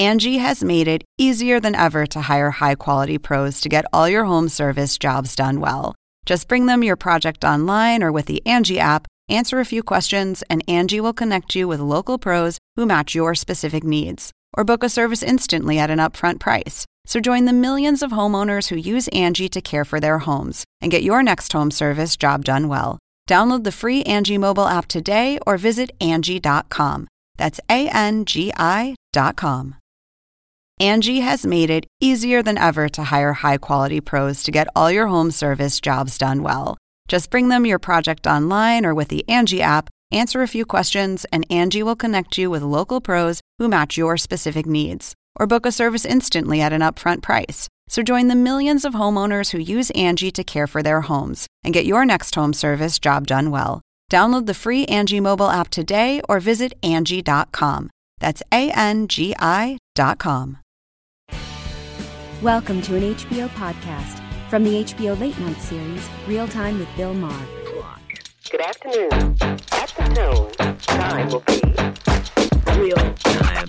Angie has made it easier than ever to hire high-quality pros to get all your home service jobs done well. Just bring them your project online or with the Angie app, answer a few questions, and Angie will connect you with local pros who match your specific needs. Or book a service instantly at an upfront price. So join the millions of homeowners who use Angie to care for their homes and get your next home service job done well. Download the free Angie mobile app today or visit Angie.com. That's ANGI.com. Angie has made it easier than ever to hire high-quality pros to get all your home service jobs done well. Just bring them your project online or with the Angie app, answer a few questions, and Angie will connect you with local pros who match your specific needs. Or book a service instantly at an upfront price. So join the millions of homeowners who use Angie to care for their homes and get your next home service job done well. Download the free Angie mobile app today or visit Angie.com. That's ANGI.com. Welcome to an HBO podcast from the HBO Late Night series, Real Time with Bill Maher. Good afternoon. At the tone, time will be real time.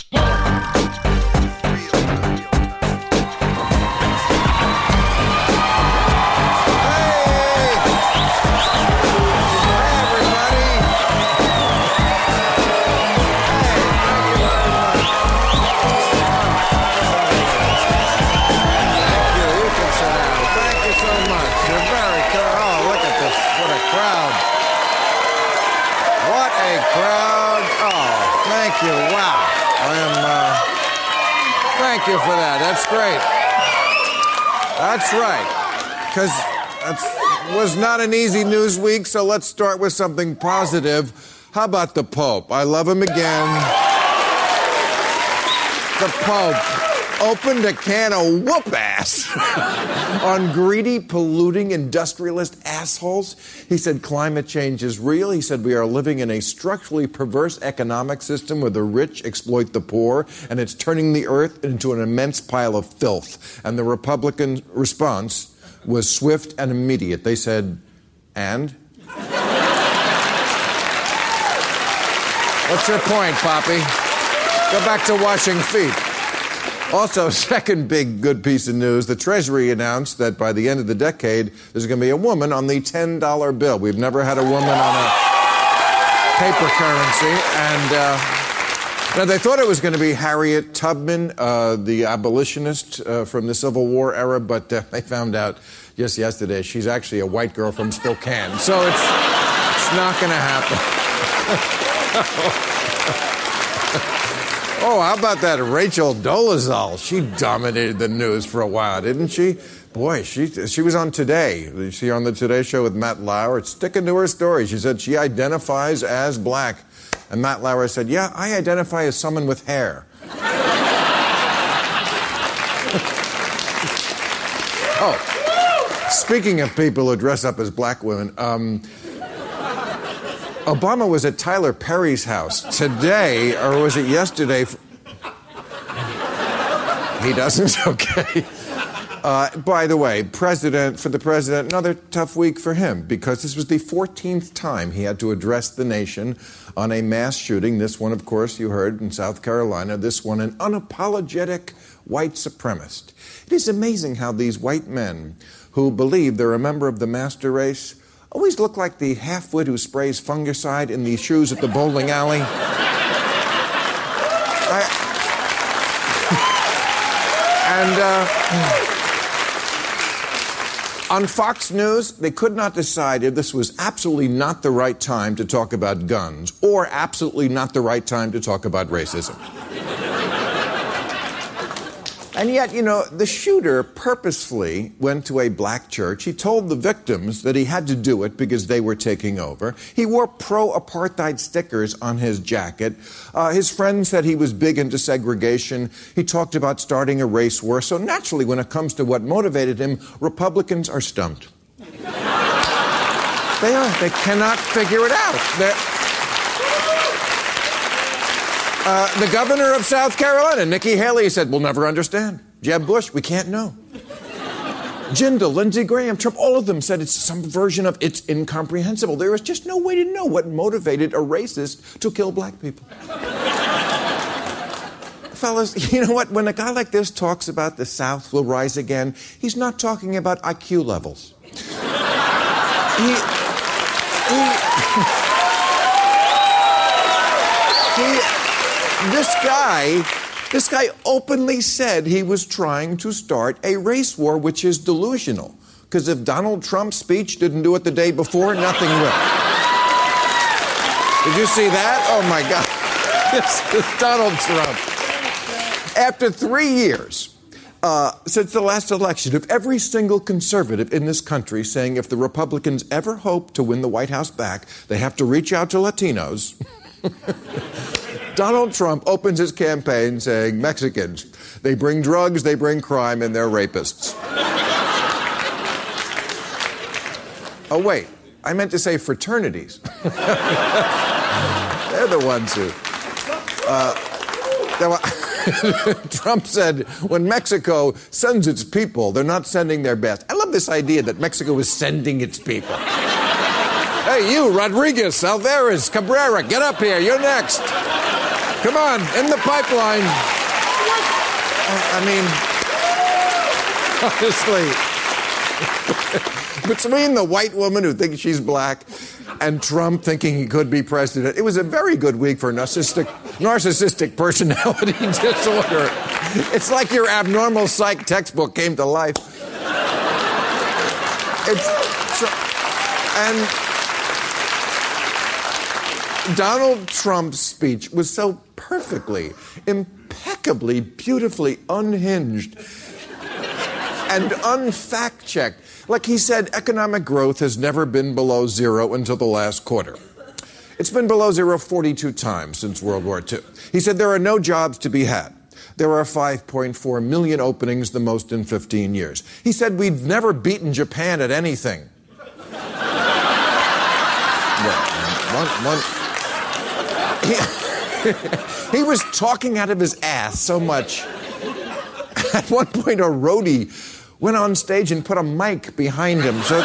Thank you. Wow. Thank you for that. That's great. That's right. Because that was not an easy news week, so let's start with something positive. How about the Pope? I love him again. The Pope opened a can of whoop-ass on greedy, polluting, industrialist assholes. He said climate change is real. He said we are living in a structurally perverse economic system where the rich exploit the poor, and it's turning the earth into an immense pile of filth. And the Republican response was swift and immediate. They said, and? What's your point, Poppy? Go back to washing feet. Also, second big good piece of news, the Treasury announced that by the end of the decade, there's going to be a woman on the $10 bill. We've never had a woman on a paper currency. And now they thought it was going to be Harriet Tubman, the abolitionist from the Civil War era, but they found out just yesterday she's actually a white girl from Spokane. So it's not going to happen. Oh, how about that Rachel Dolezal? She dominated the news for a while, didn't she? Boy, she was on Today. You see her on the Today Show with Matt Lauer. It's sticking to her story. She said she identifies as black. And Matt Lauer said, yeah, I identify as someone with hair. Oh, speaking of people who dress up as black women, Obama was at Tyler Perry's house today, or was it yesterday? He doesn't? Okay. By the way, for the president, another tough week for him, because this was the 14th time he had to address the nation on a mass shooting. This one, of course, you heard in South Carolina. This one, an unapologetic white supremacist. It is amazing how these white men who believe they're a member of the master race always look like the half-wit who sprays fungicide in the shoes at the bowling alley. On Fox News, they could not decide if this was absolutely not the right time to talk about guns or absolutely not the right time to talk about racism. And yet, you know, the shooter purposefully went to a black church. He told the victims that he had to do it because they were taking over. He wore pro-apartheid stickers on his jacket. His friend said he was big into segregation. He talked about starting a race war. So naturally, when it comes to what motivated him, Republicans are stumped. They are. They cannot figure it out. The governor of South Carolina, Nikki Haley, said, we'll never understand. Jeb Bush, we can't know. Jindal, Lindsey Graham, Trump, all of them said it's some version of it's incomprehensible. There is just no way to know what motivated a racist to kill black people. fellas, you know what? When a guy like this talks about the South will rise again, he's not talking about IQ levels. This guy openly said he was trying to start a race war, which is delusional. Because if Donald Trump's speech didn't do it the day before, nothing will. Did you see that? Oh, my God. This is Donald Trump. After 3 years since the last election, of every single conservative in this country saying if the Republicans ever hope to win the White House back, they have to reach out to Latinos, Donald Trump opens his campaign saying, Mexicans, they bring drugs, they bring crime, and they're rapists. Oh, wait, I meant to say fraternities. They're the ones who... Trump said, when Mexico sends its people, they're not sending their best. I love this idea that Mexico is sending its people. Hey, you, Rodriguez, Alvarez, Cabrera, get up here. You're next. Come on, in the pipeline. I mean, honestly, between the white woman who thinks she's black and Trump thinking he could be president, it was a very good week for narcissistic personality disorder. It's like your abnormal psych textbook came to life. And Donald Trump's speech was so perfectly, impeccably, beautifully unhinged and unfact-checked. Like he said, economic growth has never been below zero until the last quarter. It's been below zero 42 times since World War II. He said there are no jobs to be had. There are 5.4 million openings, the most in 15 years. He said we've never beaten Japan at anything. He was talking out of his ass so much. At one point, a roadie went on stage and put a mic behind him. So, and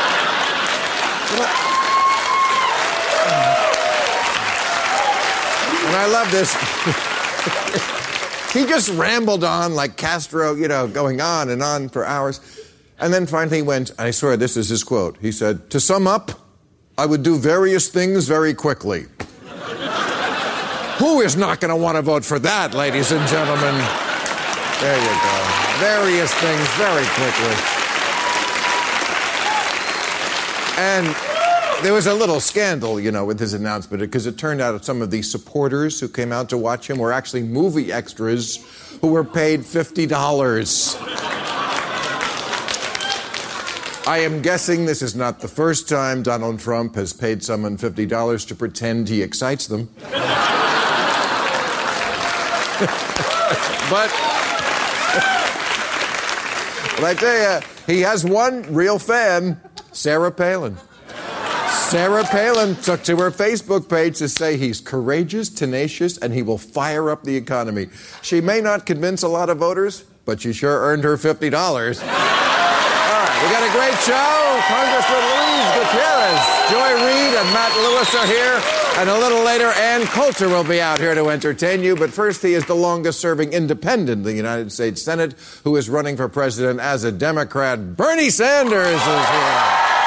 I love this. He just rambled on like Castro, going on and on for hours. And then finally went, I swear this is his quote. He said, "To sum up, I would do various things very quickly." Who is not going to want to vote for that, ladies and gentlemen? There you go. Various things very quickly. And there was a little scandal, with his announcement, because it turned out that some of the supporters who came out to watch him were actually movie extras who were paid $50. I am guessing this is not the first time Donald Trump has paid someone $50 to pretend he excites them. But I tell you, he has one real fan, Sarah Palin. Sarah Palin took to her Facebook page to say he's courageous, tenacious, and he will fire up the economy. She may not convince a lot of voters, but she sure earned her $50. All right, we got a great show. Congressman Luis Gutierrez, Joy Reid, and Matt Lewis are here. And a little later, Ann Coulter will be out here to entertain you. But first, he is the longest-serving independent in the United States Senate who is running for president as a Democrat. Bernie Sanders is here.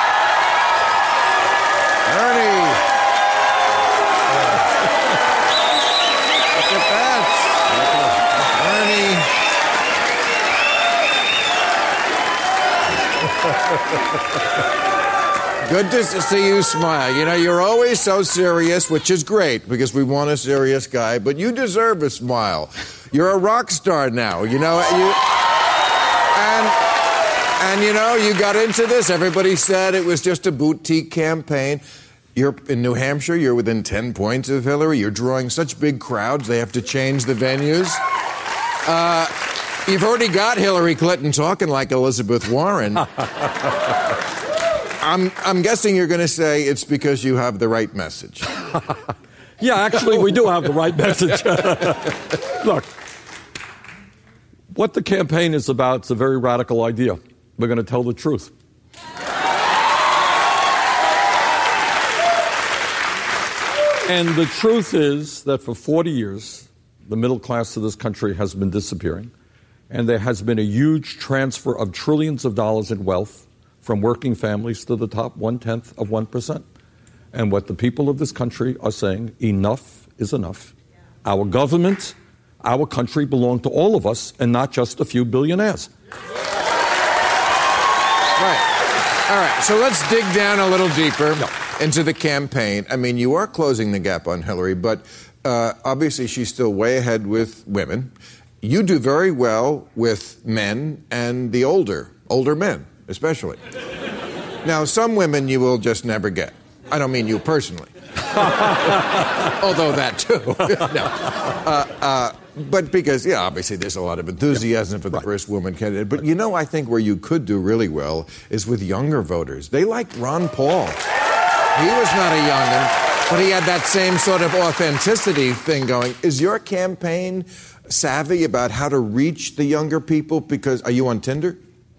Bernie. Look at that. Bernie. Good to see you smile. You're always so serious, which is great because we want a serious guy, but you deserve a smile. You're a rock star now, you got into this. Everybody said it was just a boutique campaign. You're in New Hampshire. You're within 10 points of Hillary. You're drawing such big crowds, they have to change the venues. You've already got Hillary Clinton talking like Elizabeth Warren. I'm guessing you're going to say it's because you have the right message. Yeah, actually, we do have the right message. Look, what the campaign is about is a very radical idea. We're going to tell the truth. And the truth is that for 40 years, the middle class of this country has been disappearing, and there has been a huge transfer of trillions of dollars in wealth from working families to the top 1/10 of 1%. And what the people of this country are saying, enough is enough. Our government, our country belong to all of us and not just a few billionaires. Right. All right, so let's dig down a little deeper into the campaign. I mean, you are closing the gap on Hillary, but obviously she's still way ahead with women. You do very well with men and the older men, especially. Now, some women you will just never get. I don't mean you personally. Although that too. No. But because, obviously there's a lot of enthusiasm for the first woman candidate. But I think where you could do really well is with younger voters. They like Ron Paul. He was not a young'un, but he had that same sort of authenticity thing going. Is your campaign savvy about how to reach the younger people? Because, are you on Tinder?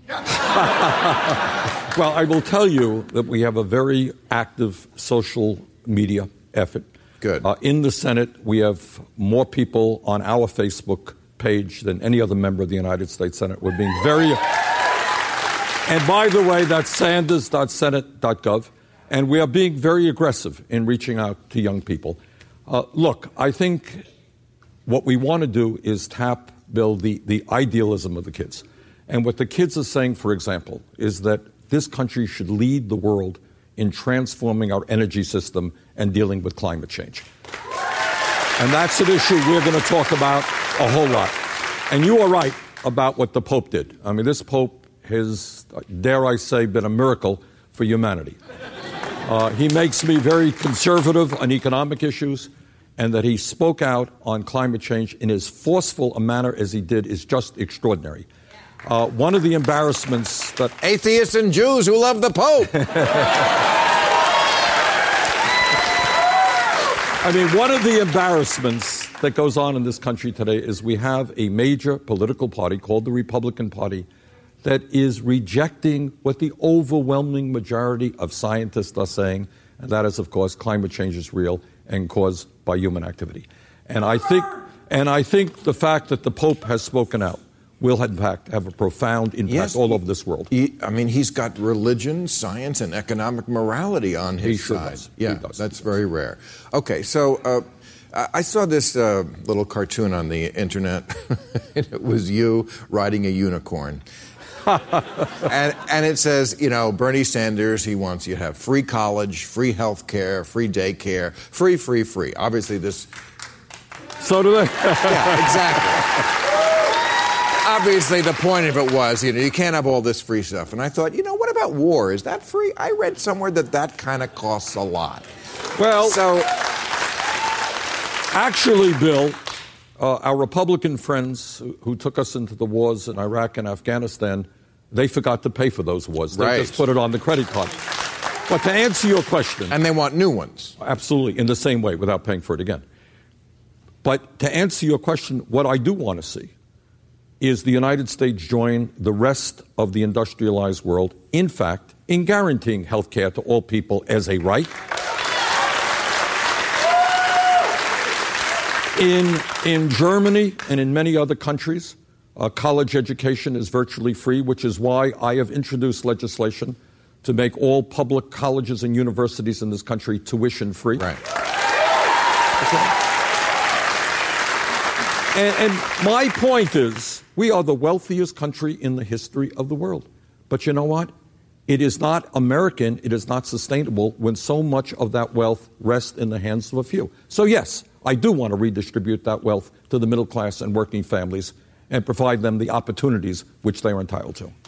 Well, I will tell you that we have a very active social media effort. Good. In the Senate, we have more people on our Facebook page than any other member of the United States Senate. We're being very... And by the way, that's sanders.senate.gov. And we are being very aggressive in reaching out to young people. Look, I think what we want to do is tap, Bill, the idealism of the kids. And what the kids are saying, for example, is that this country should lead the world in transforming our energy system and dealing with climate change. And that's an issue we're going to talk about a whole lot. And you are right about what the Pope did. I mean, this Pope has, dare I say, been a miracle for humanity. He makes me very conservative on economic issues, and that he spoke out on climate change in as forceful a manner as he did is just extraordinary. One of the embarrassments that... Atheists and Jews who love the Pope. I mean, one of the embarrassments that goes on in this country today is we have a major political party called the Republican Party that is rejecting what the overwhelming majority of scientists are saying, and that is, of course, climate change is real and caused by human activity. And I think the fact that the Pope has spoken out will, in fact, have a profound impact all over this world. He's got religion, science, and economic morality on his side. Does. Yeah, he does. That's very rare. Okay, so I saw this little cartoon on the internet. It was you riding a unicorn. and it says, Bernie Sanders, he wants you to have free college, free health care, free daycare, free. Obviously this... So do they. Yeah, exactly. Obviously, the point of it was, you can't have all this free stuff. And I thought, what about war? Is that free? I read somewhere that kind of costs a lot. Well, so actually, Bill, our Republican friends who took us into the wars in Iraq and Afghanistan, they forgot to pay for those wars. They just put it on the credit card. But to answer your question... And they want new ones. Absolutely, in the same way, without paying for it again. But to answer your question, what I do want to see is the United States join the rest of the industrialized world, in fact, in guaranteeing health care to all people as a right. In Germany and in many other countries, college education is virtually free, which is why I have introduced legislation to make all public colleges and universities in this country tuition free. Right. Okay. And my point is, we are the wealthiest country in the history of the world. But you know what? It is not American, it is not sustainable when so much of that wealth rests in the hands of a few. So yes, I do want to redistribute that wealth to the middle class and working families and provide them the opportunities which they are entitled to.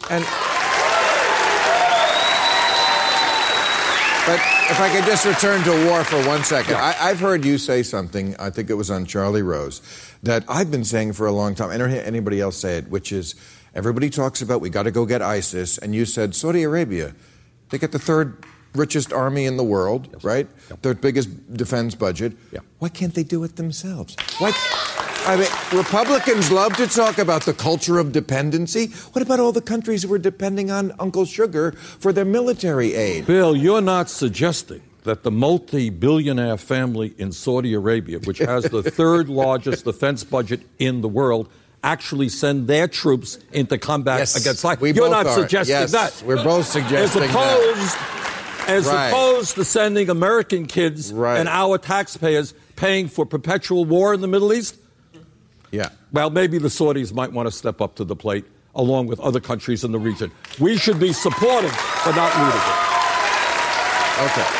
But if I could just return to war for 1 second. Yeah. I've heard you say something, I think it was on Charlie Rose, that I've been saying for a long time. I don't hear anybody else say it, which is everybody talks about we got to go get ISIS. And you said Saudi Arabia, they get the third richest army in the world, yes. Right? Yep. Third biggest defense budget. Yeah. Why can't they do it themselves? Republicans love to talk about the culture of dependency. What about all the countries who are depending on Uncle Sugar for their military aid? Bill, you're not suggesting that the multi-billionaire family in Saudi Arabia, which has the third largest defense budget in the world, actually send their troops into combat against ISIL. You're not suggesting that. We're both suggesting As opposed to sending American kids and our taxpayers paying for perpetual war in the Middle East? Yeah. Well, maybe the Saudis might want to step up to the plate along with other countries in the region. We should be supportive, but not rooting it. Okay.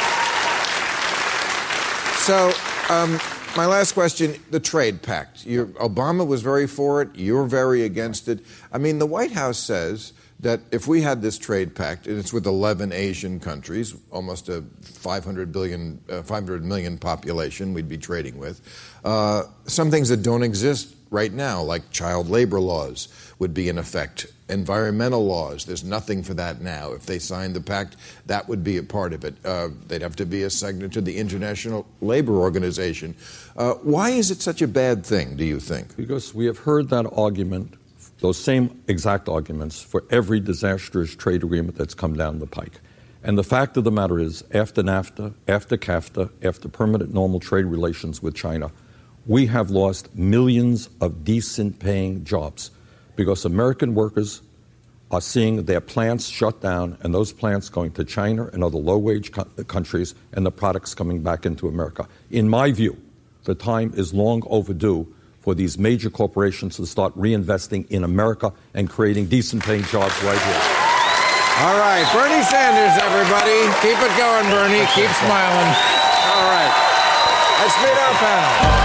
So, my last question, the trade pact. Obama was very for it. You're very against it. I mean, the White House says that if we had this trade pact, and it's with 11 Asian countries, almost a 500 million population we'd be trading with, some things that don't exist right now, like child labor laws, would be in effect. Environmental laws, there's nothing for that now. If they signed the pact, that would be a part of it. They'd have to be a signatory to the International Labor Organization. Why is it such a bad thing, do you think? Because we have heard that argument, those same exact arguments, for every disastrous trade agreement that's come down the pike. And the fact of the matter is, after NAFTA, after CAFTA, after permanent normal trade relations with China, we have lost millions of decent-paying jobs because American workers are seeing their plants shut down and those plants going to China and other low-wage countries and the products coming back into America. In my view, the time is long overdue for these major corporations to start reinvesting in America and creating decent-paying jobs right here. All right, Bernie Sanders, everybody. Keep it going, Bernie. Keep smiling. All right. Let's meet our panel.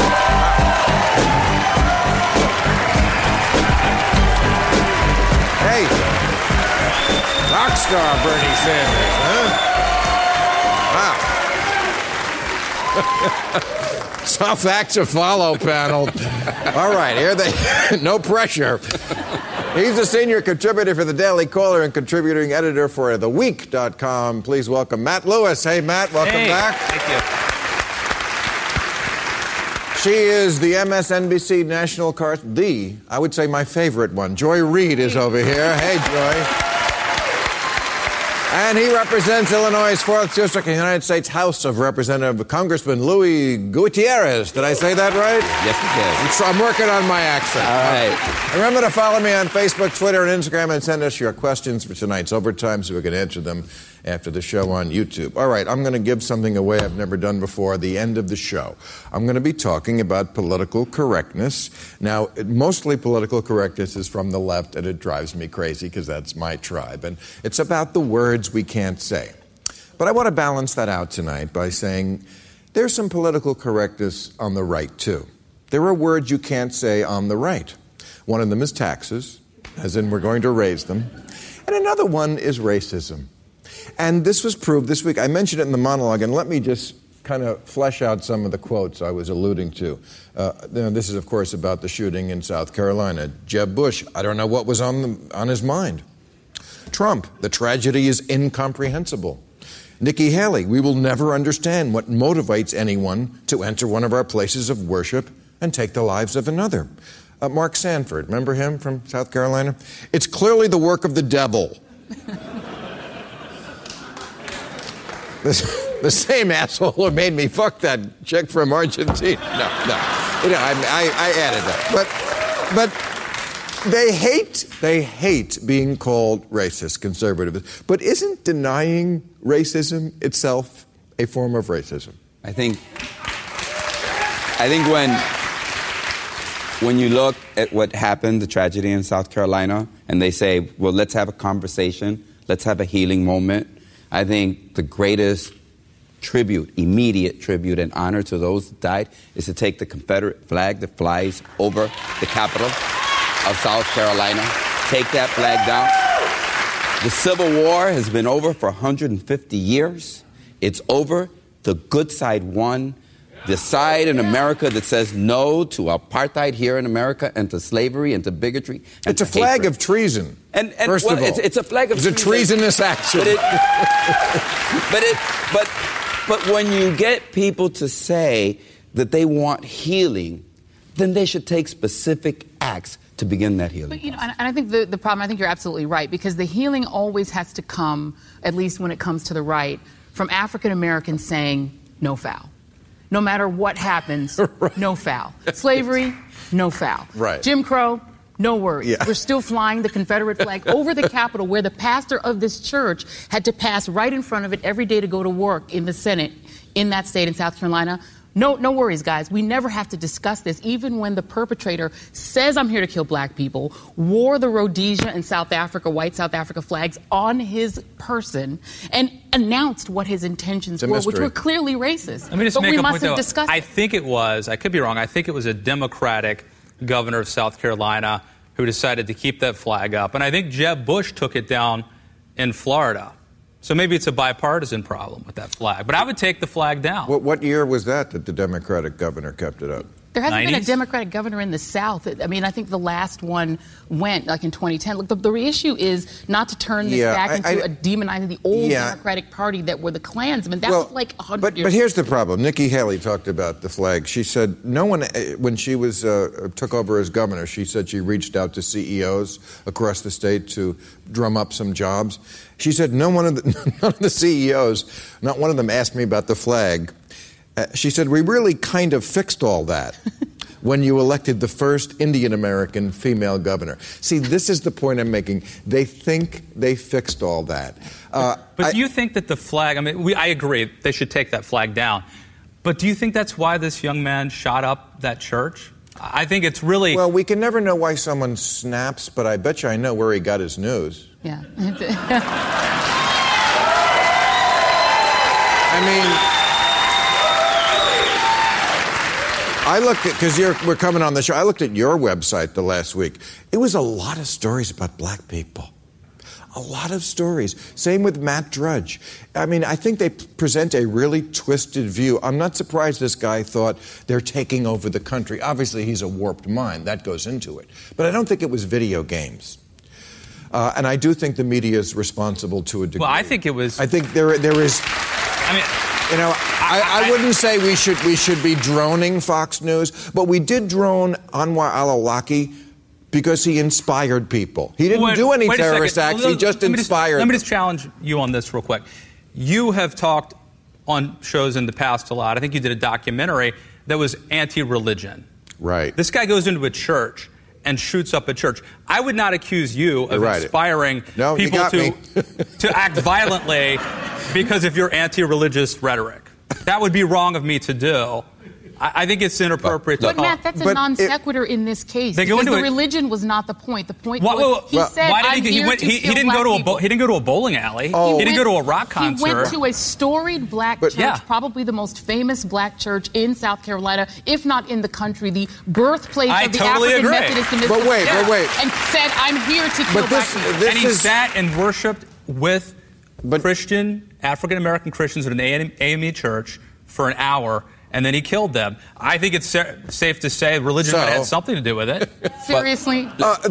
Hey, rock star Bernie Sanders, huh? Wow. Tough act to follow, panel. All right, here they, no pressure. He's a senior contributor for the Daily Caller and contributing editor for TheWeek.com. Please welcome Matt Lewis. Hey, Matt, welcome back. Thank you. She is the MSNBC national I would say my favorite one. Joy Reid is over here. Hey, Joy. And he represents Illinois' 4th District in the United States House of Representatives, Congressman Louis Gutierrez. Did I say that right? Yes, you did. I'm working on my accent. All right. Remember to follow me on Facebook, Twitter, and Instagram, and send us your questions for tonight's overtime so we can answer them after the show on YouTube. All right, I'm going to give something away I've never done before, the end of the show. I'm going to be talking about political correctness. Now, mostly political correctness is from the left, and it drives me crazy because that's my tribe. And it's about the words we can't say. But I want to balance that out tonight by saying there's some political correctness on the right, too. There are words you can't say on the right. One of them is taxes, as in we're going to raise them. And another one is racism. And this was proved this week. I mentioned it in the monologue, and let me just kind of flesh out some of the quotes I was alluding to. This is, of course, about the shooting in South Carolina. Jeb Bush, I don't know what was on his mind. Trump, the tragedy is incomprehensible. Nikki Haley, we will never understand what motivates anyone to enter one of our places of worship and take the lives of another. Mark Sanford, remember him from South Carolina? It's clearly the work of the devil. The same asshole who made me fuck that chick from Argentina. No. I added that. But they hate being called racist, conservative. But isn't denying racism itself a form of racism? I think when you look at what happened, the tragedy in South Carolina, and they say, well, let's have a conversation, let's have a healing moment, I think the greatest tribute, immediate tribute and honor to those that died is to take the Confederate flag that flies over the Capitol of South Carolina, take that flag down. The Civil War has been over for 150 years. It's over. The good side won. The side in America that says no to apartheid here in America and to slavery and to bigotry. And it's a flag of treason. And first of all, it's a flag of treason. It's a treasonous action. But when you get people to say that they want healing, then they should take specific acts to begin that healing. But, and I think the problem, I think you're absolutely right, because the healing always has to come, at least when it comes to the right, from African Americans saying no foul. No matter what happens, right. No foul. Slavery, no foul. Right. Jim Crow, no worries. Yeah. We're still flying the Confederate flag over the Capitol, where the pastor of this church had to pass right in front of it every day to go to work in the Senate in that state in South Carolina. No worries, guys. We never have to discuss this. Even when the perpetrator says, I'm here to kill black people, wore the Rhodesia and South Africa, white South Africa flags on his person, and announced what his intentions were, which were clearly racist. Let me just but make we a mustn't point, discuss I it. think it was, I could be wrong, I think it was a Democratic governor of South Carolina who decided to keep that flag up. And I think Jeb Bush took it down in Florida. So maybe it's a bipartisan problem with that flag. But I would take the flag down. What year was that the Democratic governor kept it up? There hasn't 90s? been a Democratic governor in the South. I mean, I think the last one went, like, in 2010. Look, the issue is not to turn this back into a demonizing the old Democratic Party that were the Klansmen. That was like 100 years But here's the problem. Nikki Haley talked about the flag. She said no one, when she was took over as governor, she said she reached out to CEOs across the state to drum up some jobs. She said none of the CEOs, not one of them asked me about the flag. She said, we really kind of fixed all that when you elected the first Indian-American female governor. See, this is the point I'm making. They think they fixed all that. But do you think that the flag, I mean, I agree, they should take that flag down. But do you think that's why this young man shot up that church? I think it's really... Well, we can never know why someone snaps, but I bet you I know where he got his news. Yeah. I mean... I looked at, because we're coming on the show, I looked at your website the last week. It was a lot of stories about black people. A lot of stories. Same with Matt Drudge. I mean, I think they present a really twisted view. I'm not surprised this guy thought they're taking over the country. Obviously, he's a warped mind. That goes into it. But I don't think it was video games. And I do think the media is responsible to a degree. Well, I think it was... I think there is... I mean... You know, I wouldn't say we should be droning Fox News, but we did drone Anwar al-Awlaki because he inspired people. He didn't do any terrorist acts. He just inspired Let me just challenge you on this real quick. You have talked on shows in the past a lot. I think you did a documentary that was anti-religion. Right. This guy goes into a church and shoots up a church. I would not accuse you of inspiring people to act violently because of your anti-religious rhetoric. That would be wrong of me to do. I think it's inappropriate to... But, Matt, that's a non sequitur in this case. They go because into the religion was not the point. The point was he said, why did he didn't go to he didn't go to a bowling alley. He didn't go to a rock concert. He went to a storied black church, probably the most famous black church in South Carolina, if not in the country, the birthplace of the African Methodist in But wait. and said, I'm here to kill black people. And he sat and worshipped with Christian, African-American Christians at an AME church for an hour, and then he killed them. I think it's safe to say religion might have had something to do with it. Seriously?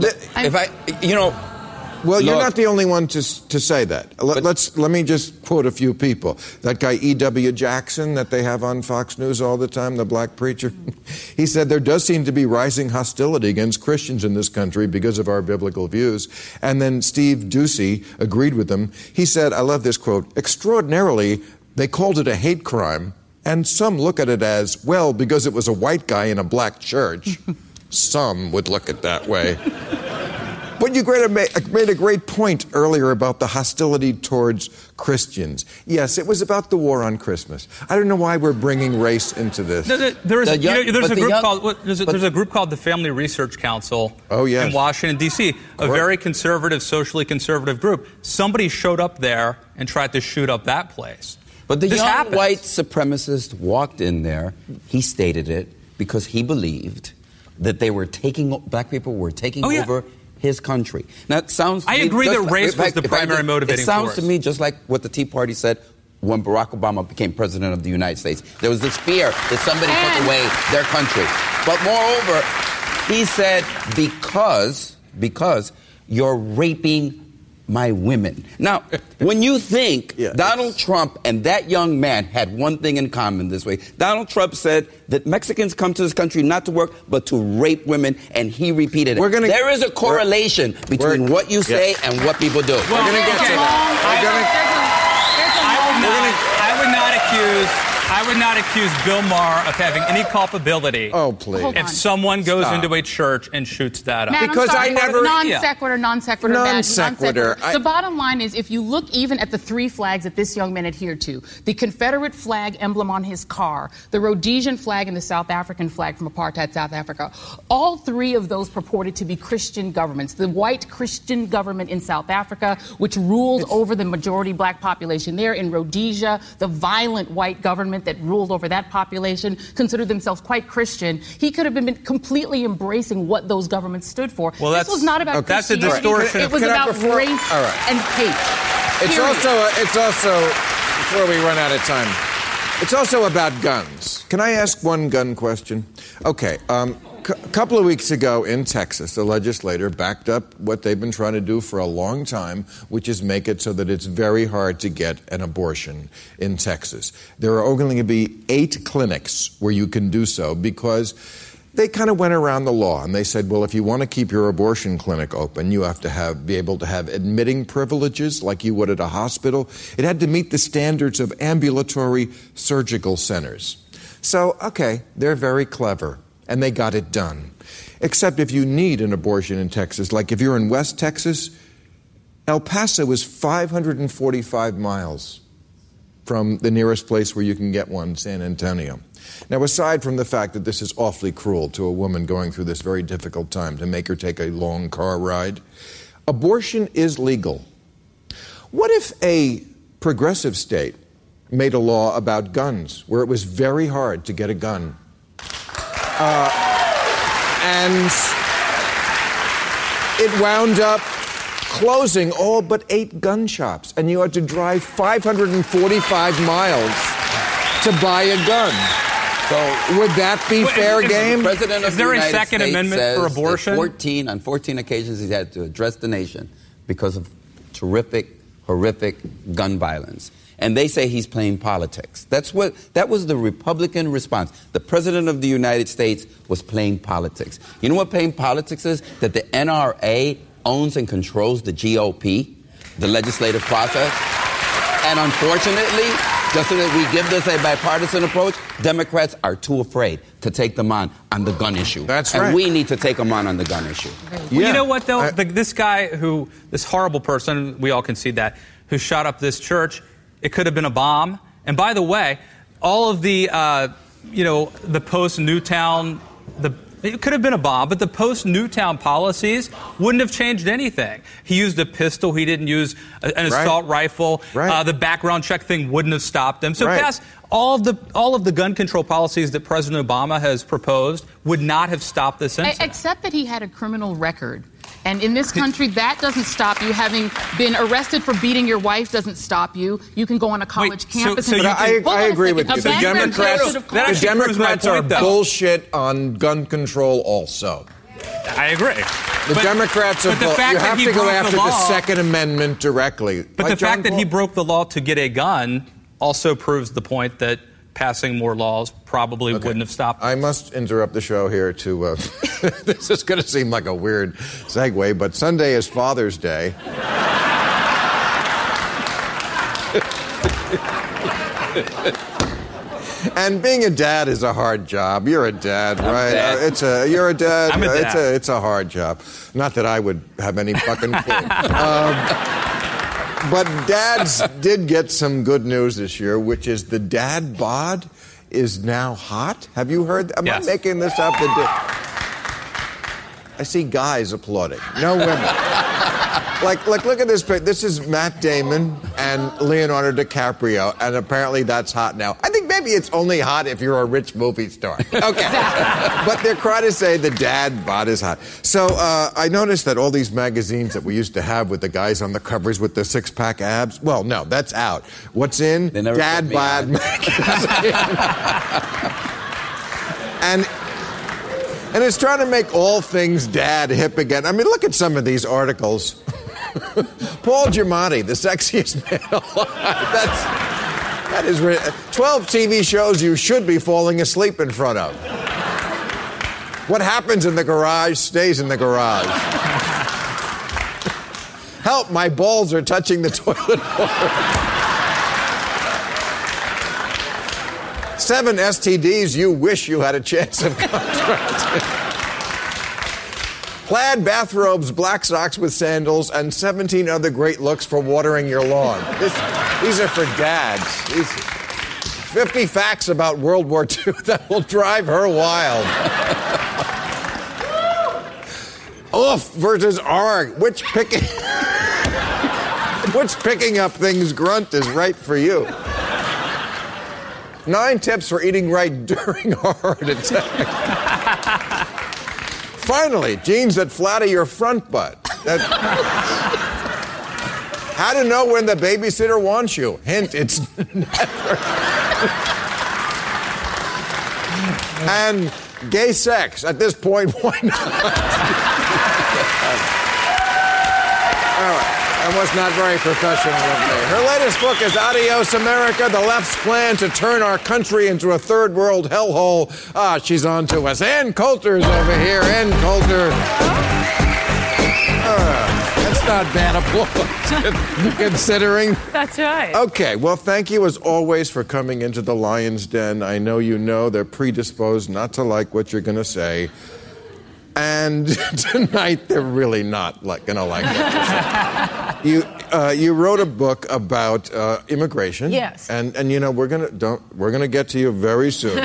Well, you're not the only one to say that. Let me just quote a few people. That guy E.W. Jackson that they have on Fox News all the time, the black preacher, he said there does seem to be rising hostility against Christians in this country because of our biblical views. And then Steve Doocy agreed with him. He said, I love this quote, extraordinarily, they called it a hate crime, and some look at it as, well, because it was a white guy in a black church. Some would look at it that way. But you made a great point earlier about the hostility towards Christians. Yes, it was about the war on Christmas. I don't know why we're bringing race into this. There's a group called the Family Research Council in Washington, D.C., a very conservative, socially conservative group. Somebody showed up there and tried to shoot up that place. But the young white supremacist walked in there. He stated it because he believed that black people were taking over his country. Now, it sounds... I agree that race was the primary motivating force. It sounds to me just like what the Tea Party said when Barack Obama became president of the United States. There was this fear that somebody took away their country. But moreover, he said, because you're raping my women. Now, when you think Donald Trump and that young man had one thing in common this way, Donald Trump said that Mexicans come to this country not to work, but to rape women, and he repeated it. There is a correlation between what you say and what people do. Well, we're going to get to that. not accuse Bill Maher of having any culpability. Oh, please. If someone goes into a church and shoots that up. Matt, because I never... Non sequitur. Non-sequitur. The bottom line is, if you look even at the three flags that this young man adhered to, the Confederate flag emblem on his car, the Rhodesian flag and the South African flag from apartheid South Africa, all three of those purported to be Christian governments. The white Christian government in South Africa, which ruled over the majority black population there. In Rhodesia, the violent white government that ruled over that population considered themselves quite Christian. He could have been completely embracing what those governments stood for. Well, this was not about Christianity. That's a distortion. It was about race and hate. It's also, before we run out of time, it's also about guns. Can I ask one gun question? Okay, a couple of weeks ago in Texas, the legislator backed up what they've been trying to do for a long time, which is make it so that it's very hard to get an abortion in Texas. There are only going to be 8 clinics where you can do so because they kind of went around the law and they said, well, if you want to keep your abortion clinic open, you have to be able to have admitting privileges like you would at a hospital. It had to meet the standards of ambulatory surgical centers. So, okay, they're very clever. And they got it done. Except if you need an abortion in Texas, like if you're in West Texas, El Paso is 545 miles from the nearest place where you can get one, San Antonio. Now, aside from the fact that this is awfully cruel to a woman going through this very difficult time to make her take a long car ride, abortion is legal. What if a progressive state made a law about guns where it was very hard to get a gun? And it wound up closing all but 8 gun shops, and you had to drive 545 miles to buy a gun. So would that be fair game? The President of is there the United a Second States Amendment for abortion? On 14 occasions he's had to address the nation because of horrific gun violence. And they say he's playing politics. That was the Republican response. The President of the United States was playing politics. You know what playing politics is? That the NRA owns and controls the GOP, the legislative process. And unfortunately, just so that we give this a bipartisan approach, Democrats are too afraid to take them on the gun issue. That's right. And we need to take them on the gun issue. Well, you know what, though? This guy this horrible person, we all concede that, who shot up this church, it could have been a bomb. And by the way, all of the, the post-Newtown, it could have been a bomb, but the post-Newtown policies wouldn't have changed anything. He used a pistol. He didn't use an assault rifle. Right. The background check thing wouldn't have stopped him. So past all of the gun control policies that President Obama has proposed would not have stopped this incident. Except that he had a criminal record. And in this country, that doesn't stop you. Having been arrested for beating your wife doesn't stop you. You can go on a college campus. I agree with you. The Democrats are bullshit on gun control also. I agree. The Democrats are you have to go after the Second Amendment directly. But the fact that he broke the law to get a gun also proves the point that passing more laws probably wouldn't have stopped it. I must interrupt the show here to... this is going to seem like a weird segue, but Sunday is Father's Day. And being a dad is a hard job. You're a dad, right? You're a dad. I'm a dad. It's a hard job. Not that I would have any fucking clue. But dads did get some good news this year, which is the dad bod is now hot. Have you heard? Am I making this up? I see guys applauding. No women. Look at this picture. This is Matt Damon and Leonardo DiCaprio, and apparently that's hot now. I think maybe it's only hot if you're a rich movie star. Okay. But they're trying to say the dad bod is hot. So I noticed that all these magazines that we used to have with the guys on the covers with the six-pack abs, well, no, that's out. What's in? Dad bod magazine. And it's trying to make all things dad hip again. I mean, look at some of these articles. Paul Giamatti, the sexiest man alive. That is 12 TV shows you should be falling asleep in front of. What happens in the garage stays in the garage. Help, my balls are touching the toilet bowl. 7 STDs you wish you had a chance of contracting. Plaid bathrobes, black socks with sandals, and 17 other great looks for watering your lawn. These are for dads. 50 facts about World War II that will drive her wild. Oof versus arg. Which picking up things grunt is right for you? 9 tips for eating right during a heart attack. Finally, jeans that flatter your front butt. How to know when the babysitter wants you. Hint, it's never. And gay sex. At this point, why not? All right. That was not very professional of me. Her latest book is Adios America, The Left's Plan to Turn Our Country into a Third World Hellhole. She's on to us. Ann Coulter's over here. Ann Coulter. That's not bad applause, considering. That's right. Okay, well, thank you as always for coming into the Lion's Den. I know you know they're predisposed not to like what you're going to say. And tonight, they're really not going to like it. You wrote a book about immigration. Yes. And you know we're gonna get to you very soon.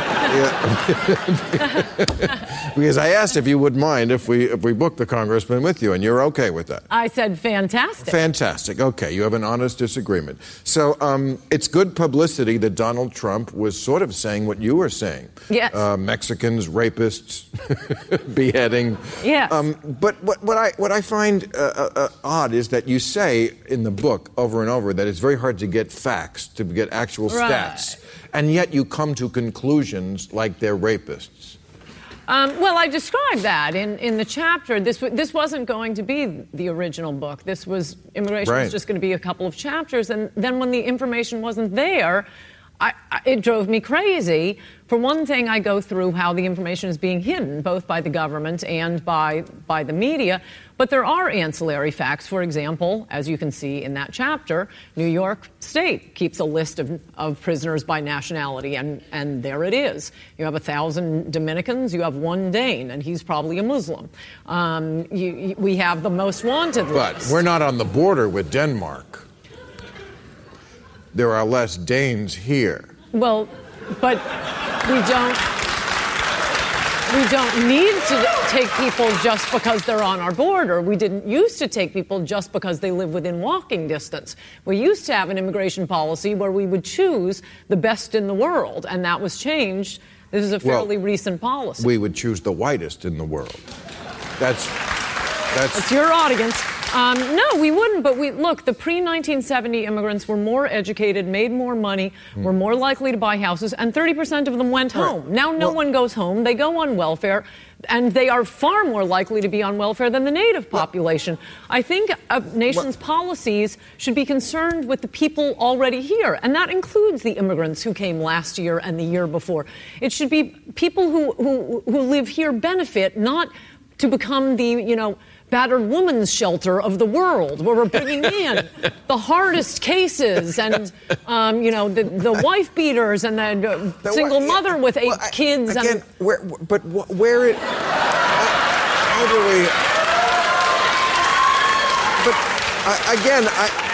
Because I asked if you would mind if we booked the congressman with you, and you're okay with that. I said fantastic. Fantastic. Okay, you have an honest disagreement. So it's good publicity that Donald Trump was sort of saying what you were saying. Yes. Mexicans, rapists, beheading. Yes. But what I find odd is that you say in the book over and over that it's very hard to get facts, to get actual stats, and yet you come to conclusions like they're rapists. Well, I described that in the chapter. This wasn't going to be the original book. This was immigration was just going to be a couple of chapters, and then when the information wasn't there, it drove me crazy. For one thing, I go through how the information is being hidden, both by the government and by the media. But there are ancillary facts. For example, as you can see in that chapter, New York State keeps a list of prisoners by nationality, and there it is. You have 1,000 Dominicans, you have 1 Dane, and he's probably a Muslim. We have the most wanted list. But we're not on the border with Denmark. There are less Danes here. Well, but we don't need to take people just because they're on our border. We didn't used to take people just because they live within walking distance. We used to have an immigration policy where we would choose the best in the world, and that was changed. This is a fairly recent policy. We would choose the whitest in the world. That's your audience. No, we wouldn't. But look, the pre-1970 immigrants were more educated, made more money, were more likely to buy houses, and 30% of them went home. Now no one goes home. They go on welfare, and they are far more likely to be on welfare than the native population. I think a nation's policies should be concerned with the people already here, and that includes the immigrants who came last year and the year before. It should be people who live here benefit, not to become the, battered woman's shelter of the world, where we're bringing in the hardest cases and, the wife beaters and the single mother with 8 kids. Again, how do we? But again,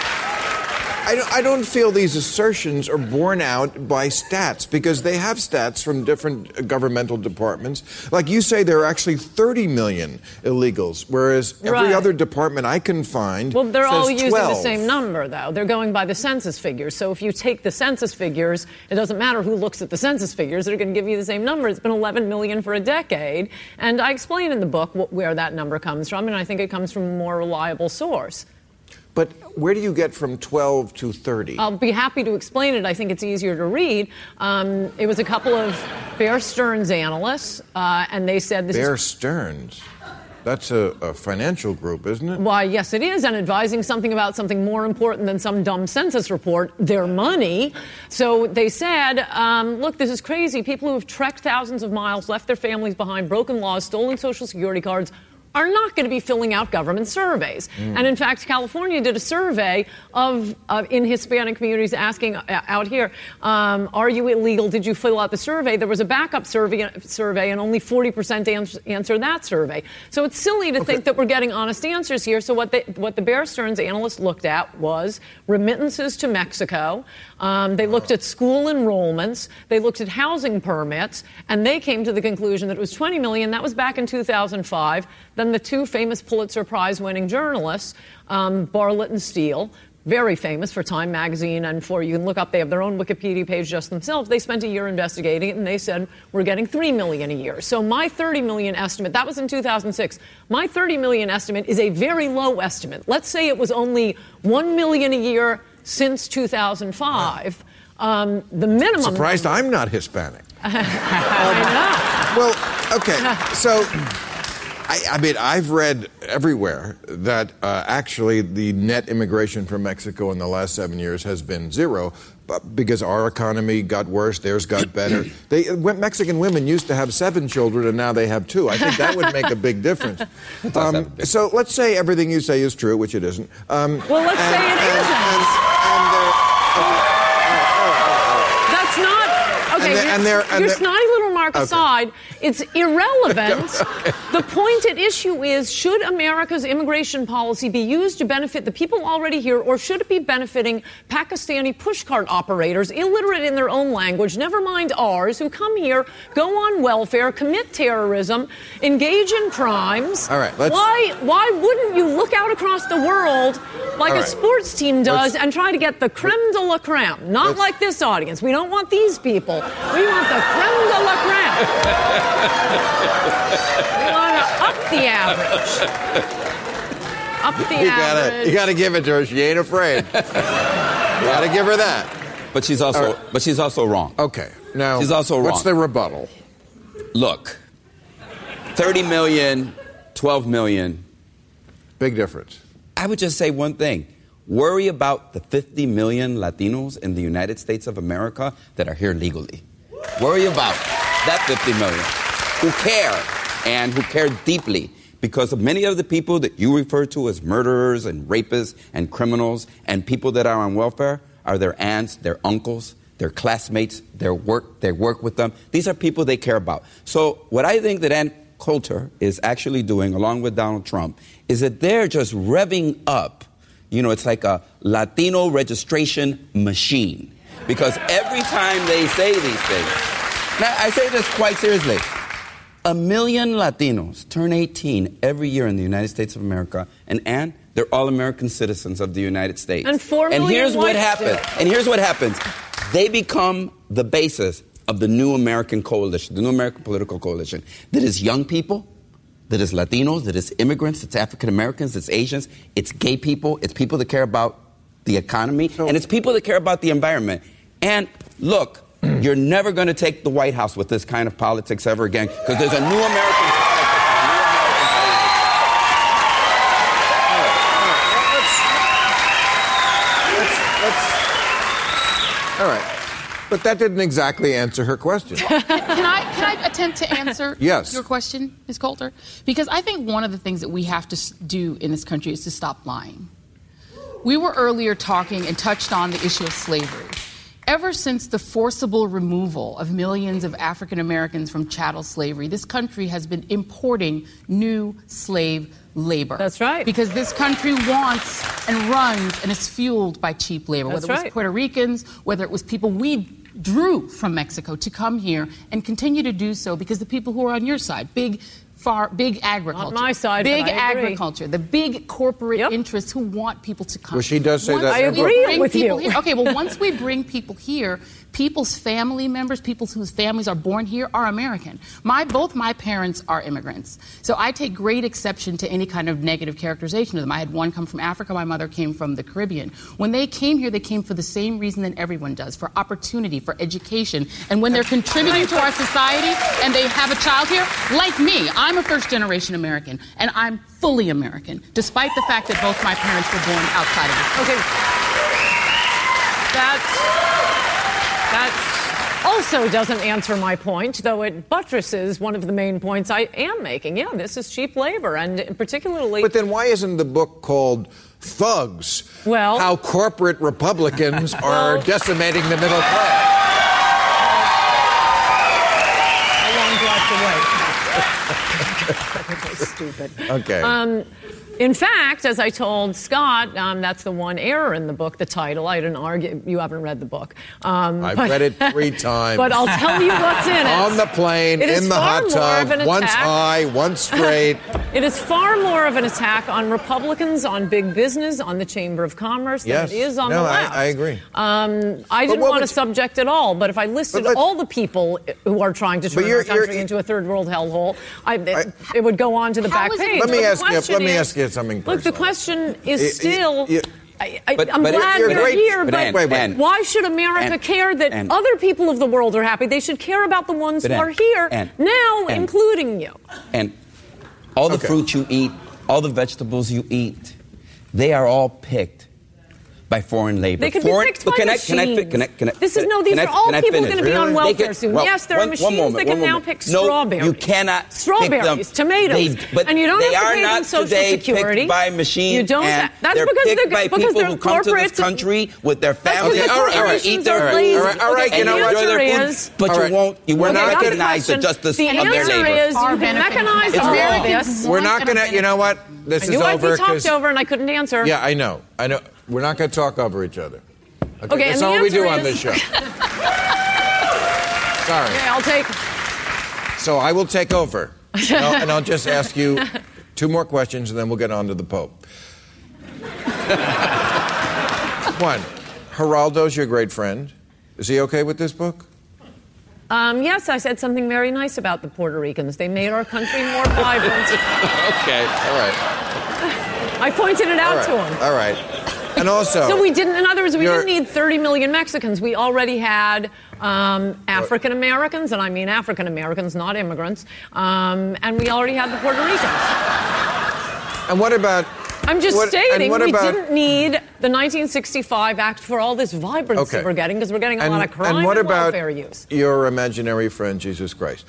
I don't feel these assertions are borne out by stats, because they have stats from different governmental departments. Like you say, there are actually 30 million illegals, whereas every other department I can find Well, they're all using 12. the same number, though. They're going by the census figures. So if you take the census figures, it doesn't matter who looks at the census figures. They're going to give you the same number. It's been 11 million for a decade. And I explain in the book where that number comes from, and I think it comes from a more reliable source. But where do you get from 12 to 30? I'll be happy to explain it. I think it's easier to read. It was a couple of Bear Stearns analysts, and they said this Bear Stearns? That's a financial group, isn't it? Why, yes, it is, and advising something about something more important than some dumb census report, their money. So they said, look, this is crazy. People who have trekked thousands of miles, left their families behind, broken laws, stolen Social Security cards, are not going to be filling out government surveys. And in fact, California did a survey in Hispanic communities asking out here, are you illegal? Did you fill out the survey? There was a backup survey and only 40% answered that survey. So it's silly to think that we're getting honest answers here. So what the Bear Stearns analysts looked at was remittances to Mexico. They looked at school enrollments. They looked at housing permits. And they came to the conclusion that it was $20 million. That was back in 2005. Then the two famous Pulitzer Prize-winning journalists, Bartlett and Steele, very famous for Time Magazine and for, you can look up, they have their own Wikipedia page just themselves. They spent a year investigating it, and they said, we're getting $3 million a year. So my $30 million estimate, that was in 2006. My $30 million estimate is a very low estimate. Let's say it was only $1 million a year since 2005. The minimum... Surprised I'm not Hispanic. I know. Well, okay, so... I mean, I've read everywhere that actually the net immigration from Mexico in the last 7 years has been zero, because our economy got worse, theirs got better. Mexican women used to have 7 children, and now they have 2. I think that would make a big difference. So let's say everything you say is true, which it isn't. Well, let's say it isn't. That's not... Okay, your snotty little mark aside, it's irrelevant. Okay. The point at issue is, should America's immigration policy be used to benefit the people already here, or should it be benefiting Pakistani pushcart operators, illiterate in their own language, never mind ours, who come here, go on welfare, commit terrorism, engage in crimes? All right, why wouldn't you look out across the world like a sports team does and try to get the creme de la creme? Not like this audience. We don't want these people. We want the creme de la creme. We want to up the average. Up the average. You got to give it to her. She ain't afraid. You got to give her that. But she's also wrong. Okay. Now, she's also wrong. What's the rebuttal? Look, 30 million, 12 million. Big difference. I would just say one thing. Worry about the 50 million Latinos in the United States of America that are here legally. Worry about that 50 million who care, and who care deeply, because of many of the people that you refer to as murderers and rapists and criminals and people that are on welfare are their aunts, their uncles, their classmates, they work with them. These are people they care about. So what I think that Ann Coulter is actually doing, along with Donald Trump, is that they're just revving up. You know, it's like a Latino registration machine. Because every time they say these things, now I say this quite seriously, 1 million Latinos turn 18 every year in the United States of America, and they're all American citizens of the United States. And 4 million. And here's what happens. And here's what happens. They become the basis of the new American coalition, the new American political coalition, that is young people, that is Latinos, that is immigrants, it's African Americans, it's Asians, it's gay people, it's people that care about the economy, and it's people that care about the environment. And look, you're never going to take the White House with this kind of politics ever again, because there's a new American politics. All right. But that didn't exactly answer her question. Can I attempt to answer your question, Ms. Coulter? Because I think one of the things that we have to do in this country is to stop lying. We were earlier talking and touched on the issue of slavery. Ever since the forcible removal of millions of African Americans from chattel slavery, this country has been importing new slave labor. That's right. Because this country wants and runs and is fueled by cheap labor. That's whether it was Puerto Ricans, whether it was people we drew from Mexico to come here and continue to do so, because the people who are on your side, big agriculture. On my side, big but I agree. agriculture, the big corporate interests who want people to come. Well, she does say that. I agree with you. Here, okay, well, once we bring people here, people's family members, people whose families are born here, are American. Both my parents are immigrants. So I take great exception to any kind of negative characterization of them. I had one come from Africa. My mother came from the Caribbean. When they came here, they came for the same reason that everyone does, for opportunity, for education. And when they're contributing to our society and they have a child here, like me, I'm a first-generation American, and I'm fully American, despite the fact that both my parents were born outside of this country. Okay. also doesn't answer my point, though it buttresses one of the main points I am making. Yeah, this is cheap labor, and particularly... But then why isn't the book called Thugs? Well... How corporate Republicans are decimating the middle class. How long do I have to wait? Stupid. Okay. In fact, as I told Scott, that's the one error in the book, the title. I didn't argue. You haven't read the book. I've read it 3 times. But I'll tell you what's in it. On the plane, in the hot tub, once high, once straight. It is far more of an attack on Republicans, on big business, on the Chamber of Commerce than it is on the left. I agree. I didn't want to subject at all, but if I listed all the people who are trying to turn our country into a third world hellhole, it would go on to the back page. Let me ask you something personal. Look, the question is still... I'm glad you're here, but wait. Why should America care that other people of the world are happy? They should care about the ones who are here now, including you. And all the fruit you eat, all the vegetables you eat, they are all picked by foreign labor. They could be picked by machines. These are all people going to be on welfare soon. Yes, there are machines that can now pick strawberries. You cannot strawberries, pick them. tomatoes, and you don't they have to are pay not them Social today Security. Picked by machines. You don't. That's they're because picked by people who come to this corporates country with their families and eat their food. All right. You know what? enjoy their food, but you won't recognize the justice of their labor. The answer is you can mechanize all of this. We're not going to. You know what? This is over. I knew I'd be talked over, and I couldn't answer. Yeah, I know. We're not going to talk over each other. Okay, that's all we do on this show. Sorry. Okay, I'll take. So I will take over, and I'll just ask you 2 more questions, and then we'll get on to the Pope. 1, Geraldo's your great friend. Is he okay with this book? Yes, I said something very nice about the Puerto Ricans. They made our country more vibrant. Okay, all right. I pointed it out to him. All right. And also... So we didn't, in other words, we didn't need 30 million Mexicans. We already had African Americans, and I mean African Americans, not immigrants, and we already had the Puerto Ricans. And what about... I'm just stating we didn't need the 1965 Act for all this vibrancy we're getting, because we're getting a lot of crime and welfare use. Your imaginary friend, Jesus Christ?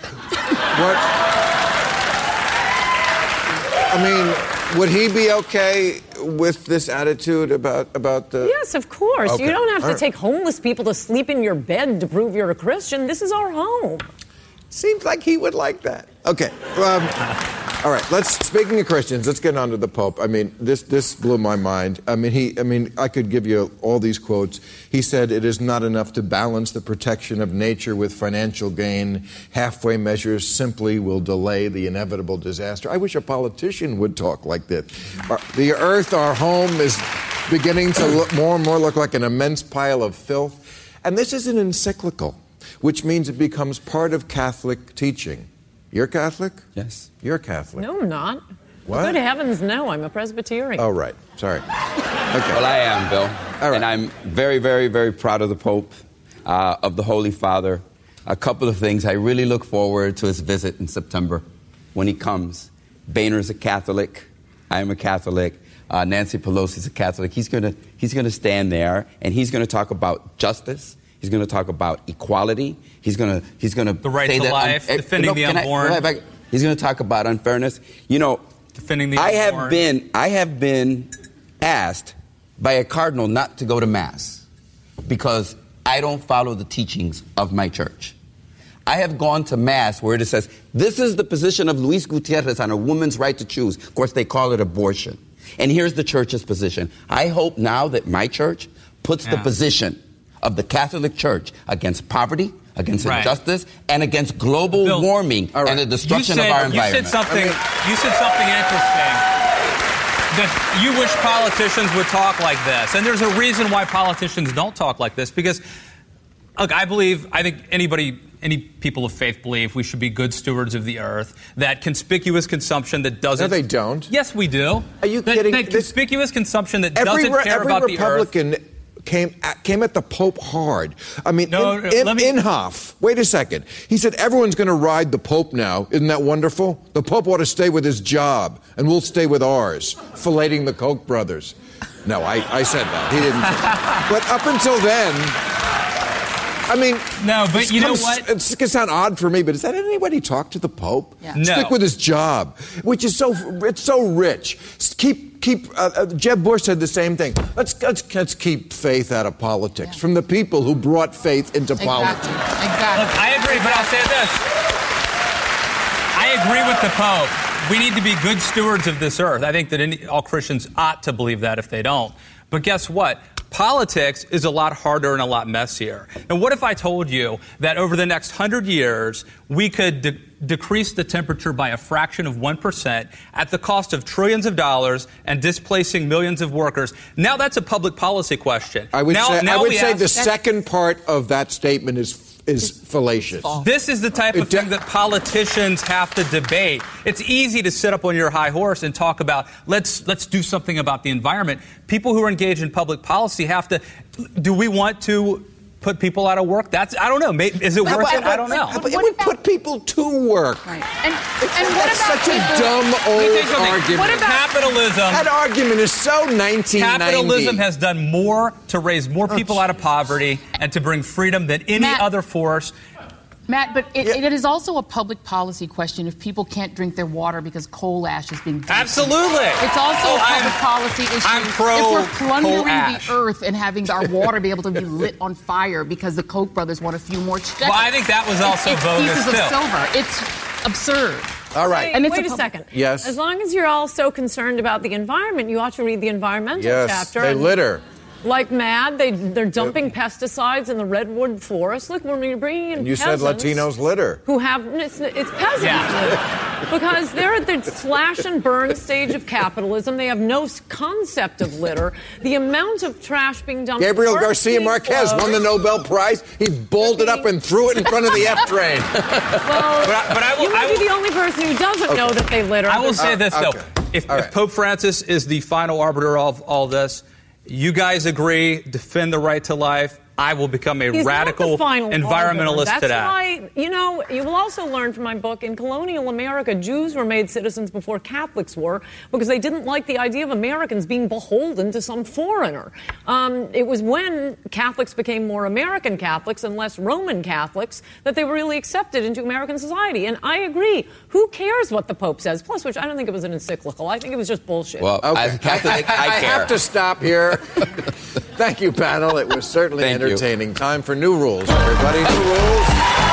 Would he be okay with this attitude about the... Yes, of course. Okay. You don't have to take homeless people to sleep in your bed to prove you're a Christian. This is our home. Seems like he would like that. Okay. All right. Speaking of Christians, let's get on to the Pope. I mean, this blew my mind. I could give you all these quotes. He said, "It is not enough to balance the protection of nature with financial gain. Halfway measures simply will delay the inevitable disaster." I wish a politician would talk like this. The earth, our home, is beginning to look more and more like an immense pile of filth. And this is an encyclical, which means it becomes part of Catholic teaching. You're Catholic? Yes. You're Catholic. No, I'm not. What? Good heavens, no. I'm a Presbyterian. Oh, right. Sorry. Okay. Well, I am, Bill. All right. And I'm very, very, very proud of the Pope, of the Holy Father. A couple of things. I really look forward to his visit in September when he comes. Boehner's a Catholic. I am a Catholic. Nancy Pelosi's a Catholic. He's going to stand there, and he's going to talk about justice. He's going to talk about equality. He's going to the right to life, defending the unborn. He's going to talk about unfairness. Defending the unborn. I have been asked by a cardinal not to go to Mass because I don't follow the teachings of my church. I have gone to Mass where it says, this is the position of Luis Gutierrez on a woman's right to choose. Of course, they call it abortion. And here's the church's position. I hope now that my church puts the position of the Catholic Church against poverty, against injustice, and against global warming and the destruction of our environment. You said something interesting, that you wish politicians would talk like this. And there's a reason why politicians don't talk like this, because, look, I think any people of faith believe we should be good stewards of the earth, that conspicuous consumption that doesn't... No, they don't. Yes, we do. Are you kidding? That conspicuous consumption that doesn't care about the earth... Every Republican came at the Pope hard. I mean, Inhofe, wait a second. He said everyone's going to ride the Pope now. Isn't that wonderful? The Pope ought to stay with his job, and we'll stay with ours, filleting the Koch brothers. No, I said that. He didn't say that. But up until then, I mean, no, but you know what? It's going to sound odd for me, but has that anybody talk to the Pope? Yeah. No. Stick with his job, which is so rich. Jeb Bush said the same thing. Let's keep faith out of politics from the people who brought faith into politics. Exactly. Look, I agree, but I'll say this. I agree with the Pope. We need to be good stewards of this earth. I think that all Christians ought to believe that if they don't. But guess what? Politics is a lot harder and a lot messier. And what if I told you that over the next 100 years, we could decrease the temperature by a fraction of 1% at the cost of trillions of dollars and displacing millions of workers? Now that's a public policy question. I would say the second part of that statement is fallacious. This is the type of thing that politicians have to debate. It's easy to sit up on your high horse and talk about let's do something about the environment. People who are engaged in public policy have to. Do we want to put people out of work? I don't know. Is it worth it? I don't know. But it would put people to work. Right. That's such a dumb old argument. What about capitalism? That argument is so 1990. Capitalism has done more to raise more people out of poverty and to bring freedom than any other force. Matt, but it is also a public policy question if people can't drink their water because coal ash is being dumped. Absolutely. It's also a public policy issue I'm pro if we're plundering coal ash. the earth and having our water be able to be lit on fire because the Koch brothers want a few more checks. Well, I think that was also bogus, pieces too. of silver. It's absurd. All right. And wait a second. Yes. As long as you're all so concerned about the environment, you ought to read the environmental chapter. They litter. Like mad, they're dumping pesticides in the redwood forest. Look, when you're bringing in and you said Latinos litter. Who have it's peasants litter because they're at the slash and burn stage of capitalism. They have no concept of litter. The amount of trash being dumped. Gabriel Garcia Marquez won the Nobel Prize. He balled it up and threw it in front of the F train. Well, you might be the only person who doesn't know that they litter. I will say this though: if Pope Francis is the final arbiter of all this. You guys agree, defend the right to life. I will become a radical environmentalist That's to that. That's why, you will also learn from my book, in colonial America, Jews were made citizens before Catholics were because they didn't like the idea of Americans being beholden to some foreigner. It was when Catholics became more American Catholics and less Roman Catholics that they were really accepted into American society. And I agree. Who cares what the Pope says? Plus, which I don't think it was an encyclical. I think it was just bullshit. Well, as a Catholic, I care. have to stop here. Thank you, panel. It was certainly entertaining. Time for new rules, everybody. New rules.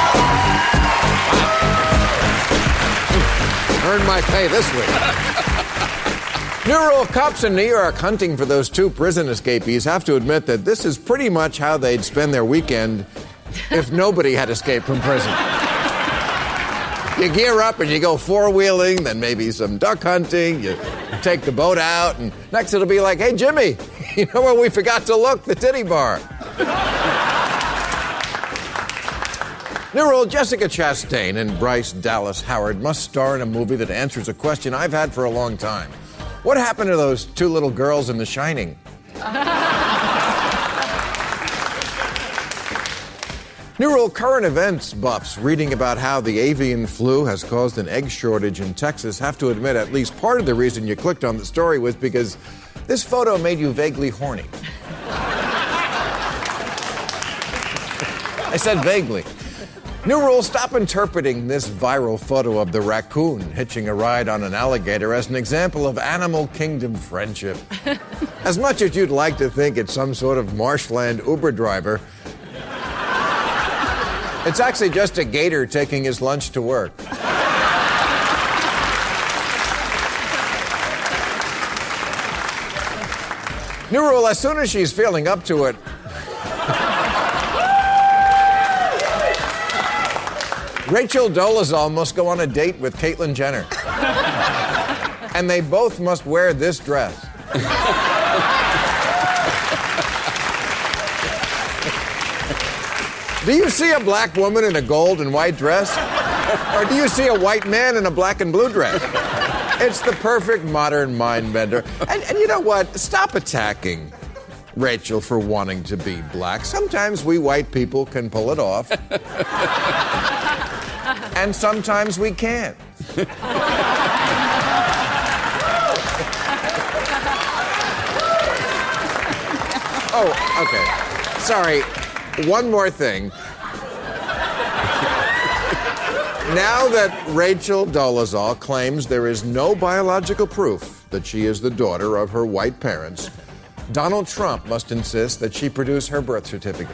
Earned my pay this week. New rule: cops in New York hunting for those two prison escapees have to admit that this is pretty much how they'd spend their weekend if nobody had escaped from prison. You gear up and you go four-wheeling, then maybe some duck hunting, you take the boat out, and next it'll be like, hey, Jimmy, you know where we forgot to look? The titty bar. New rule: Jessica Chastain and Bryce Dallas Howard must star in a movie that answers a question I've had for a long time. What happened to those two little girls in The Shining? New rule: current events buffs reading about how the avian flu has caused an egg shortage in Texas have to admit at least part of the reason you clicked on the story was because this photo made you vaguely horny. I said vaguely. New rule: stop interpreting this viral photo of the raccoon hitching a ride on an alligator as an example of animal kingdom friendship. As much as you'd like to think it's some sort of marshland Uber driver, it's actually just a gator taking his lunch to work. New rule: as soon as she's feeling up to it, Rachel Dolezal must go on a date with Caitlyn Jenner. And they both must wear this dress. Do you see a black woman in a gold and white dress? Or do you see a white man in a black and blue dress? It's the perfect modern mind bender. And you know what? Stop attacking Rachel for wanting to be black. Sometimes we white people can pull it off. And sometimes we can't. Oh, okay. Sorry. One more thing. Now that Rachel Dolezal claims there is no biological proof that she is the daughter of her white parents, Donald Trump must insist that she produce her birth certificate.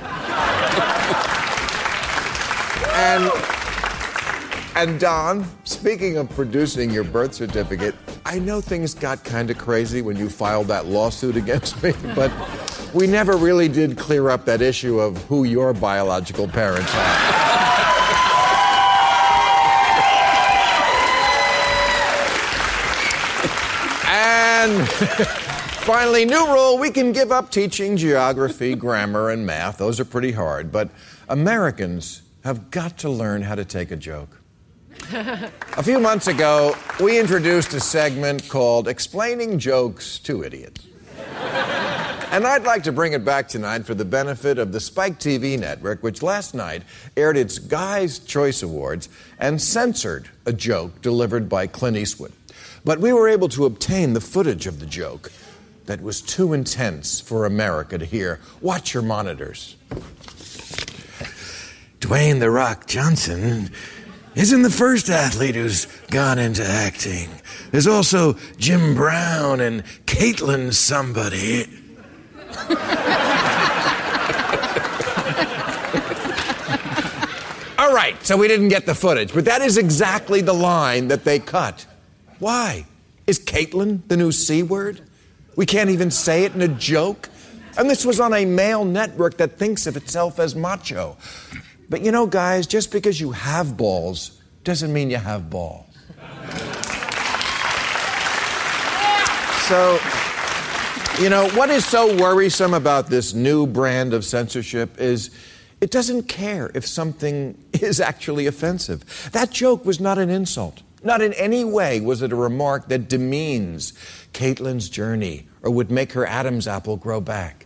And Don, speaking of producing your birth certificate, I know things got kind of crazy when you filed that lawsuit against me, but we never really did clear up that issue of who your biological parents are. And finally, new rule, we can give up teaching geography, grammar, and math. Those are pretty hard, but Americans have got to learn how to take a joke. A few months ago, we introduced a segment called Explaining Jokes to Idiots. And I'd like to bring it back tonight for the benefit of the Spike TV network, which last night aired its Guy's Choice Awards and censored a joke delivered by Clint Eastwood. But we were able to obtain the footage of the joke that was too intense for America to hear. Watch your monitors. Dwayne "The Rock" Johnson isn't the first athlete who's gone into acting. There's also Jim Brown and Caitlyn somebody. All right, so we didn't get the footage, but that is exactly the line that they cut. Why? Is Caitlyn the new C word? We can't even say it in a joke? And this was on a male network that thinks of itself as macho. But you know, guys, just because you have balls doesn't mean you have balls. So, you know, what is so worrisome about this new brand of censorship is it doesn't care if something is actually offensive. That joke was not an insult. Not in any way was it a remark that demeans Caitlyn's journey or would make her Adam's apple grow back.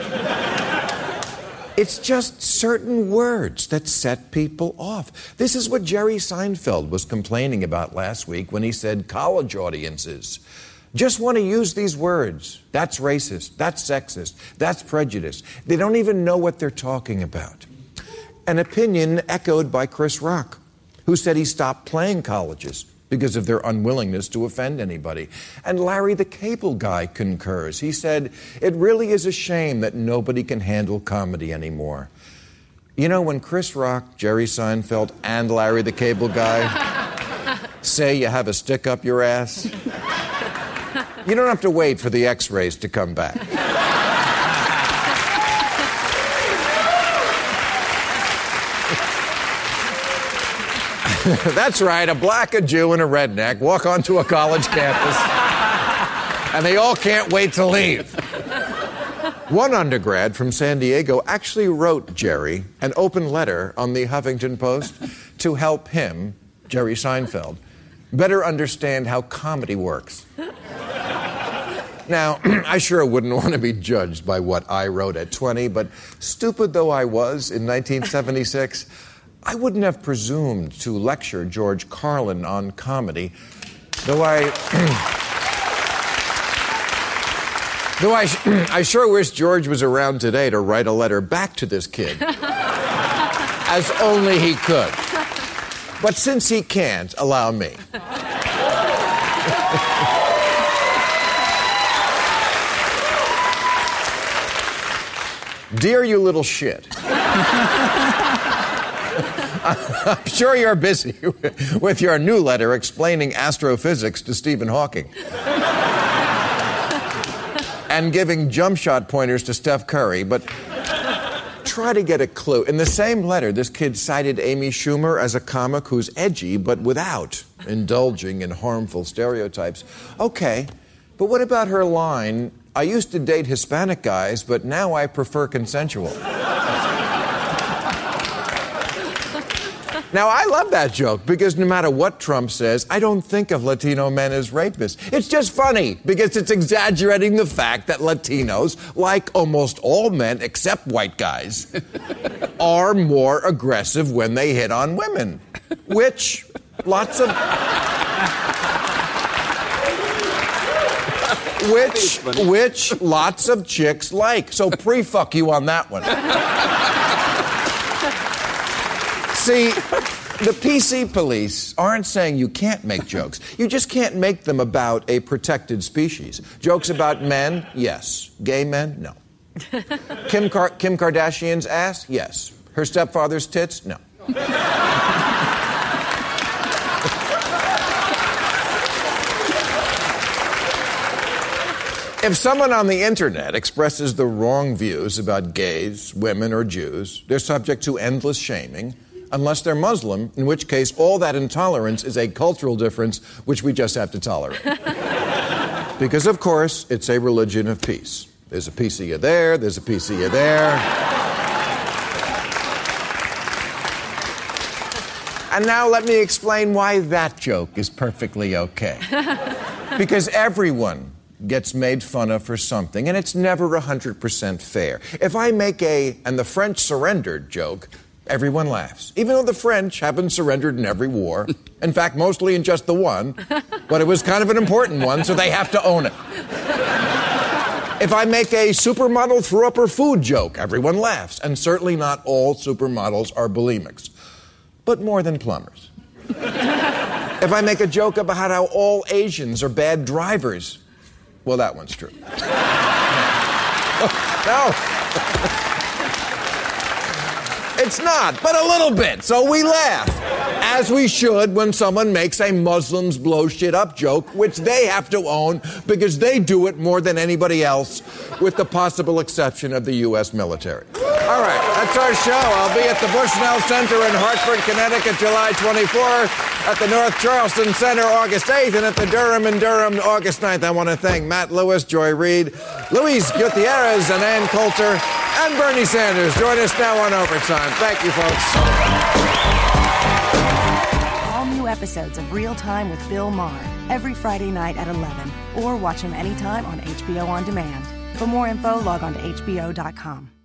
It's just certain words that set people off. This is what Jerry Seinfeld was complaining about last week when he said college audiences just want to use these words. That's racist. That's sexist. That's prejudice. They don't even know what they're talking about. An opinion echoed by Chris Rock, who said he stopped playing colleges because of their unwillingness to offend anybody. And Larry the Cable Guy concurs. He said, it really is a shame that nobody can handle comedy anymore. You know, when Chris Rock, Jerry Seinfeld, and Larry the Cable Guy say you have a stick up your ass, you don't have to wait for the x-rays to come back. That's right, a black, a Jew, and a redneck walk onto a college campus, and they all can't wait to leave. One undergrad from San Diego actually wrote Jerry an open letter on the Huffington Post to help him, Jerry Seinfeld, better understand how comedy works. Now, I sure wouldn't want to be judged by what I wrote at 20, but stupid though I was in 1976, I wouldn't have presumed to lecture George Carlin on comedy, though I sure wish George was around today to write a letter back to this kid, as only he could. But since he can't, allow me. Dear you little shit. I'm sure you're busy with your new letter explaining astrophysics to Stephen Hawking. And giving jump shot pointers to Steph Curry, but try to get a clue. In the same letter, this kid cited Amy Schumer as a comic who's edgy, but without indulging in harmful stereotypes. Okay, but what about her line, I used to date Hispanic guys, but now I prefer consensual? Now, I love that joke because no matter what Trump says, I don't think of Latino men as rapists. It's just funny because it's exaggerating the fact that Latinos, like almost all men except white guys, are more aggressive when they hit on women, which lots of chicks like. So pre-fuck you on that one. See, The PC police aren't saying you can't make jokes. You just can't make them about a protected species. Jokes about men, yes. Gay men, no. Kim Kardashian's ass, yes. Her stepfather's tits, no. If someone on the internet expresses the wrong views about gays, women, or Jews, they're subject to endless shaming, unless they're Muslim, in which case all that intolerance is a cultural difference which we just have to tolerate. Because, of course, it's a religion of peace. There's a piece of you there, there's a piece of you there. And now let me explain why that joke is perfectly okay. Because everyone gets made fun of for something, and it's never 100% fair. If I make and the French surrendered joke, everyone laughs. Even though the French haven't surrendered in every war. In fact, mostly in just the one. But it was kind of an important one, so they have to own it. If I make a supermodel threw up her food joke, everyone laughs. And certainly not all supermodels are bulimics. But more than plumbers. If I make a joke about how all Asians are bad drivers, well, that one's true. No. It's not, but a little bit, so we laugh. As we should when someone makes a Muslims blow shit up joke, which they have to own because they do it more than anybody else, with the possible exception of the U.S. military. All right, that's our show. I'll be at the Bushnell Center in Hartford, Connecticut, July 24th, at the North Charleston Center, August 8th, and at the Durham in Durham, August 9th. I want to thank Matt Lewis, Joy Reid, Luis Gutierrez, and Ann Coulter, and Bernie Sanders. Join us now on Overtime. Thank you, folks. All new episodes of Real Time with Bill Maher every Friday night at 11, or watch him anytime on HBO On Demand. For more info, log on to HBO.com.